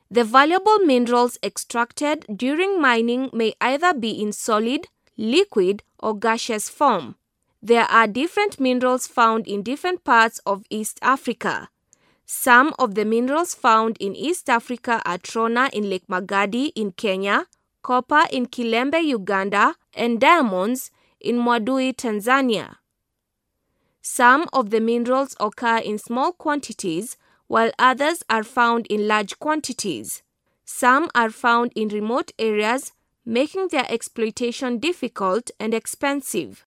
The valuable minerals extracted during mining may either be in solid, liquid, or gaseous form. There are different minerals found in different parts of East Africa. Some of the minerals found in East Africa are trona in Lake Magadi in Kenya, copper in Kilembe, Uganda, and diamonds in Mwadui, Tanzania. Some of the minerals occur in small quantities, while others are found in large quantities. Some are found in remote areas, making their exploitation difficult and expensive.